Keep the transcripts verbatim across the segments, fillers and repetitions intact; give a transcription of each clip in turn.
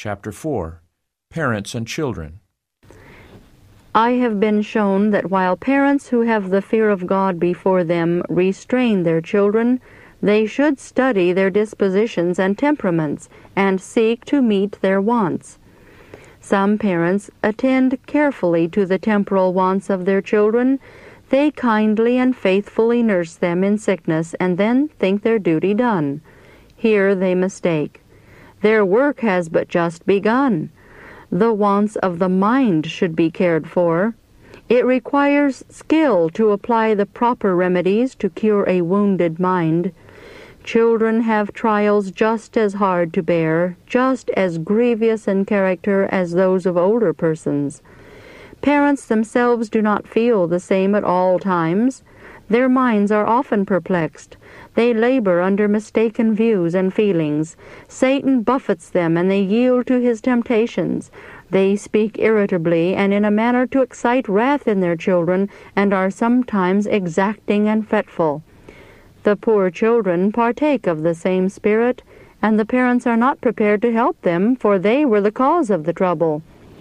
Chapter four. Parents and Children. I have been shown that while parents who have the fear of God before them restrain their children, they should study their dispositions and temperaments and seek to meet their wants. Some parents attend carefully to the temporal wants of their children. They kindly and faithfully nurse them in sickness and then think their duty done. Here they mistake. Their work has but just begun. The wants of the mind should be cared for. It requires skill to apply the proper remedies to cure a wounded mind. Children have trials just as hard to bear, just as grievous in character as those of older persons. Parents themselves do not feel the same at all times. Their minds are often perplexed. They labor under mistaken views and feelings. Satan buffets them, and they yield to his temptations. They speak irritably and in a manner to excite wrath in their children, and are sometimes exacting and fretful. The poor children partake of the same spirit, and the parents are not prepared to help them, for they were the cause of the trouble.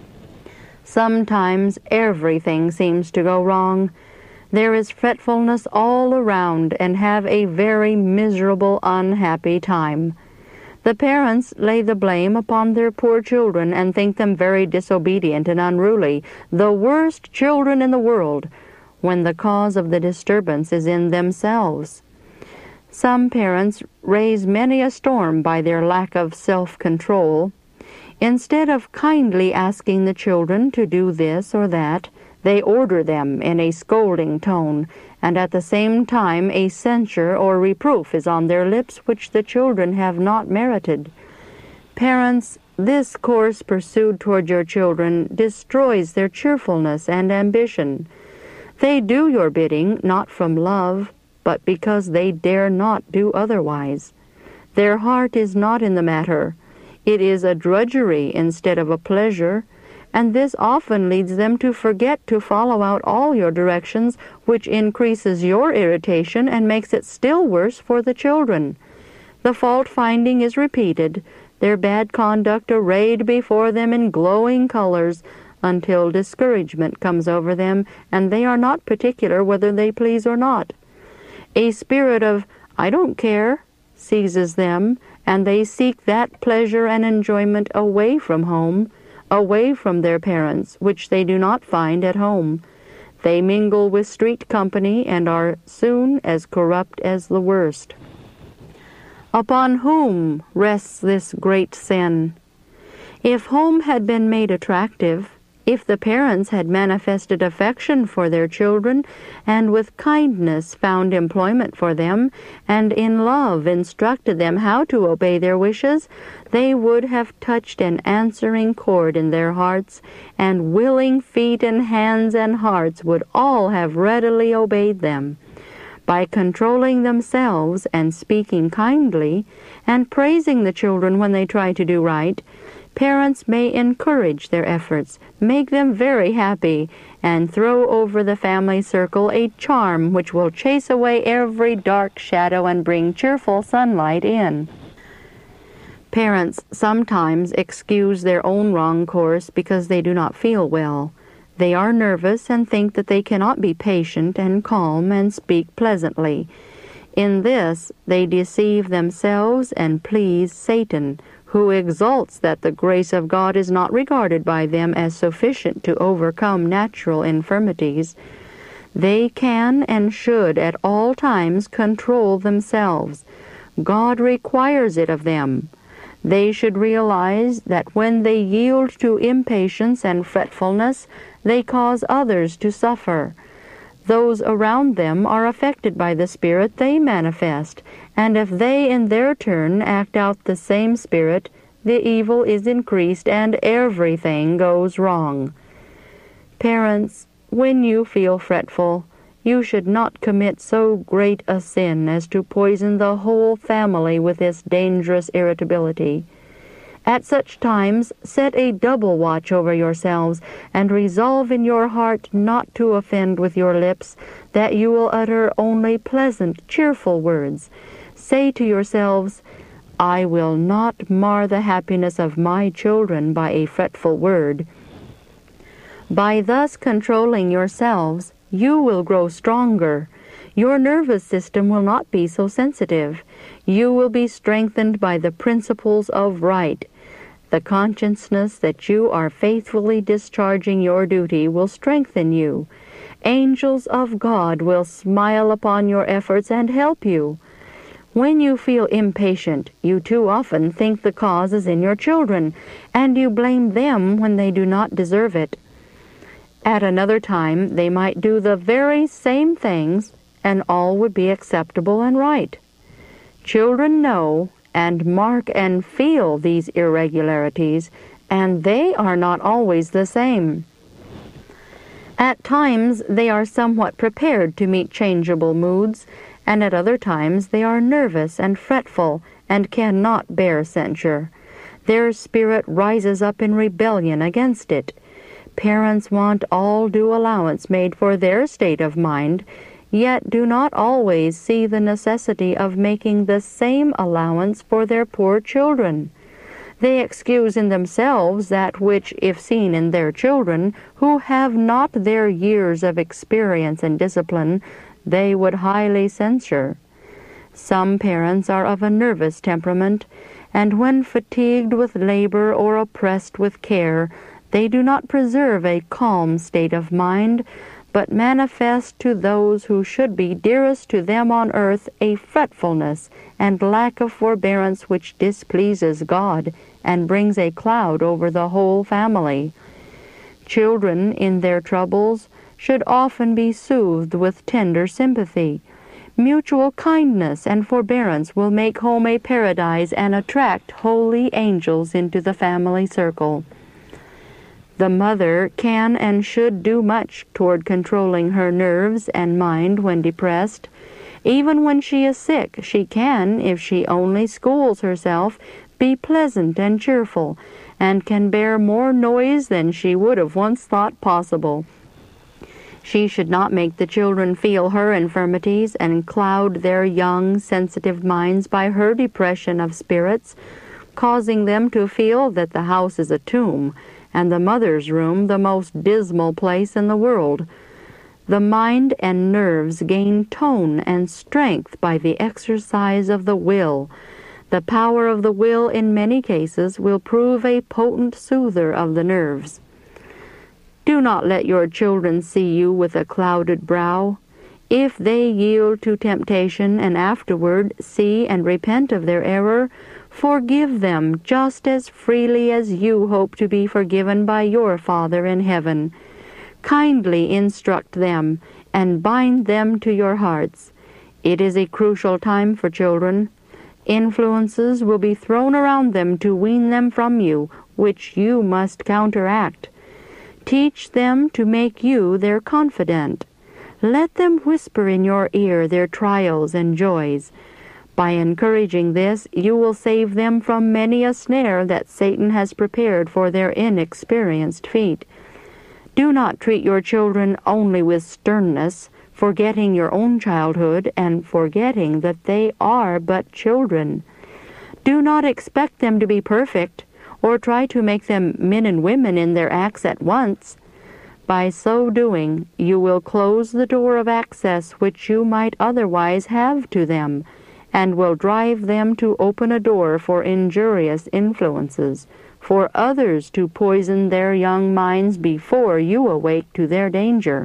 Sometimes everything seems to go wrong. There is fretfulness all around, and have a very miserable, unhappy time. The parents lay the blame upon their poor children and think them very disobedient and unruly, the worst children in the world, when the cause of the disturbance is in themselves. Some parents raise many a storm by their lack of self-control. Instead of kindly asking the children to do this or that, they order them in a scolding tone, and at the same time a censure or reproof is on their lips which the children have not merited. Parents, this course pursued toward your children destroys their cheerfulness and ambition. They do your bidding not from love, but because they dare not do otherwise. Their heart is not in the matter. It is a drudgery instead of a pleasure, and this often leads them to forget to follow out all your directions, which increases your irritation and makes it still worse for the children. The fault-finding is repeated, their bad conduct arrayed before them in glowing colors, until discouragement comes over them, and they are not particular whether they please or not. A spirit of, "I don't care," seizes them, and they seek that pleasure and enjoyment away from home, away from their parents, which they do not find at home. They mingle with street company and are soon as corrupt as the worst. Upon whom rests this great sin? If home had been made attractive, if the parents had manifested affection for their children, and with kindness found employment for them, and in love instructed them how to obey their wishes, they would have touched an answering chord in their hearts, and willing feet and hands and hearts would all have readily obeyed them. By controlling themselves and speaking kindly, and praising the children when they try to do right, parents may encourage their efforts, make them very happy, and throw over the family circle a charm which will chase away every dark shadow and bring cheerful sunlight in. Parents sometimes excuse their own wrong course because they do not feel well. They are nervous and think that they cannot be patient and calm and speak pleasantly. In this, they deceive themselves and please Satan, who exalts that the grace of God is not regarded by them as sufficient to overcome natural infirmities. They can and should at all times control themselves. God requires it of them. They should realize that when they yield to impatience and fretfulness, they cause others to suffer. Those around them are affected by the spirit they manifest, and if they in their turn act out the same spirit, the evil is increased and everything goes wrong. Parents, when you feel fretful, you should not commit so great a sin as to poison the whole family with this dangerous irritability. At such times, set a double watch over yourselves, and resolve in your heart not to offend with your lips, that you will utter only pleasant, cheerful words. Say to yourselves, I will not mar the happiness of my children by a fretful word. By thus controlling yourselves, you will grow stronger. Your nervous system will not be so sensitive. You will be strengthened by the principles of right. The consciousness that you are faithfully discharging your duty will strengthen you. Angels of God will smile upon your efforts and help you. When you feel impatient, you too often think the cause is in your children, and you blame them when they do not deserve it. At another time, they might do the very same things, and all would be acceptable and right. Children know and mark and feel these irregularities, and they are not always the same. At times they are somewhat prepared to meet changeable moods, and at other times they are nervous and fretful and cannot bear censure. Their spirit rises up in rebellion against it. Parents want all due allowance made for their state of mind, yet do not always see the necessity of making the same allowance for their poor children. They excuse in themselves that which, if seen in their children, who have not their years of experience and discipline, they would highly censure. Some parents are of a nervous temperament, and when fatigued with labor or oppressed with care, they do not preserve a calm state of mind, but manifest to those who should be dearest to them on earth a fretfulness and lack of forbearance which displeases God and brings a cloud over the whole family. Children in their troubles should often be soothed with tender sympathy. Mutual kindness and forbearance will make home a paradise and attract holy angels into the family circle. The mother can and should do much toward controlling her nerves and mind when depressed. Even when she is sick, she can, if she only schools herself, be pleasant and cheerful, and can bear more noise than she would have once thought possible. She should not make the children feel her infirmities and cloud their young, sensitive minds by her depression of spirits, causing them to feel that the house is a tomb, and the mother's room the most dismal place in the world. The mind and nerves gain tone and strength by the exercise of the will. The power of the will in many cases will prove a potent soother of the nerves. Do not let your children see you with a clouded brow. If they yield to temptation and afterward see and repent of their error, forgive them just as freely as you hope to be forgiven by your Father in heaven. Kindly instruct them and bind them to your hearts. It is a crucial time for children. Influences will be thrown around them to wean them from you, which you must counteract. Teach them to make you their confidant. Let them whisper in your ear their trials and joys. By encouraging this, you will save them from many a snare that Satan has prepared for their inexperienced feet. Do not treat your children only with sternness, forgetting your own childhood and forgetting that they are but children. Do not expect them to be perfect, or try to make them men and women in their acts at once. By so doing, you will close the door of access which you might otherwise have to them, and will drive them to open a door for injurious influences, for others to poison their young minds before you awake to their danger.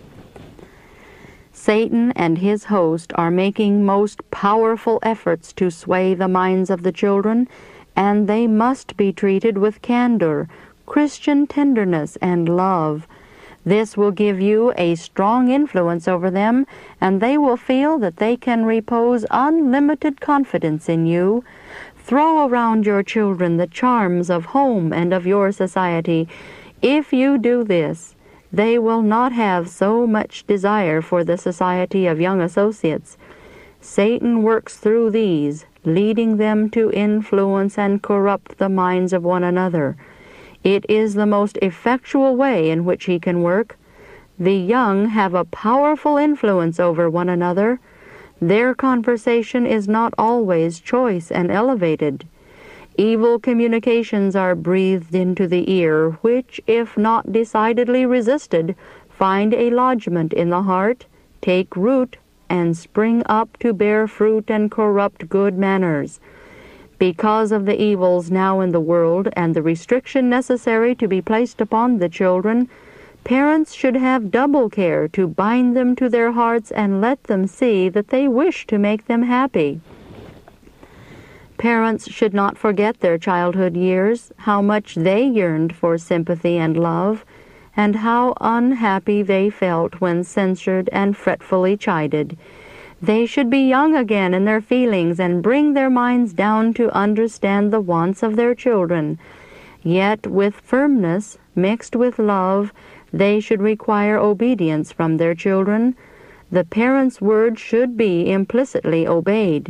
Satan and his host are making most powerful efforts to sway the minds of the children, and they must be treated with candor, Christian tenderness, and love. This will give you a strong influence over them, and they will feel that they can repose unlimited confidence in you. Throw around your children the charms of home and of your society. If you do this, they will not have so much desire for the society of young associates. Satan works through these, leading them to influence and corrupt the minds of one another. It is the most effectual way in which he can work. The young have a powerful influence over one another. Their conversation is not always choice and elevated. Evil communications are breathed into the ear, which, if not decidedly resisted, find a lodgment in the heart, take root, and spring up to bear fruit and corrupt good manners. Because of the evils now in the world and the restriction necessary to be placed upon the children, parents should have double care to bind them to their hearts and let them see that they wish to make them happy. Parents should not forget their childhood years, how much they yearned for sympathy and love, and how unhappy they felt when censured and fretfully chided. They should be young again in their feelings and bring their minds down to understand the wants of their children. Yet with firmness, mixed with love, they should require obedience from their children. The parents' word should be implicitly obeyed.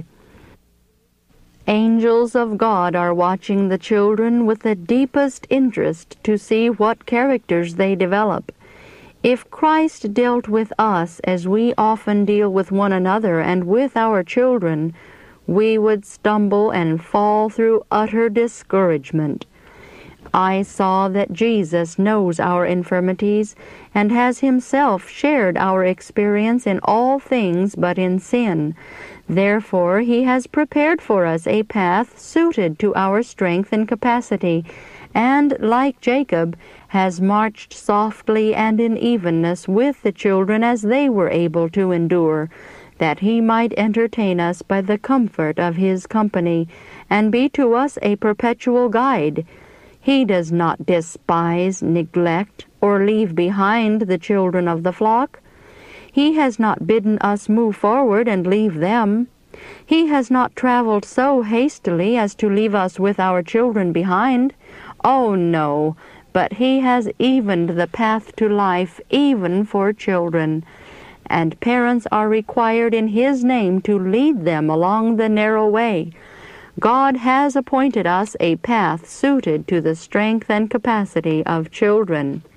Angels of God are watching the children with the deepest interest to see what characters they develop. If Christ dealt with us as we often deal with one another and with our children, we would stumble and fall through utter discouragement. I saw that Jesus knows our infirmities and has himself shared our experience in all things but in sin. Therefore, he has prepared for us a path suited to our strength and capacity, and, like Jacob, has marched softly and in evenness with the children as they were able to endure, that he might entertain us by the comfort of his company, and be to us a perpetual guide. He does not despise, neglect, or leave behind the children of the flock. He has not bidden us move forward and leave them. He has not traveled so hastily as to leave us with our children behind. Oh, no, but he has evened the path to life even for children, and parents are required in his name to lead them along the narrow way. God has appointed us a path suited to the strength and capacity of children.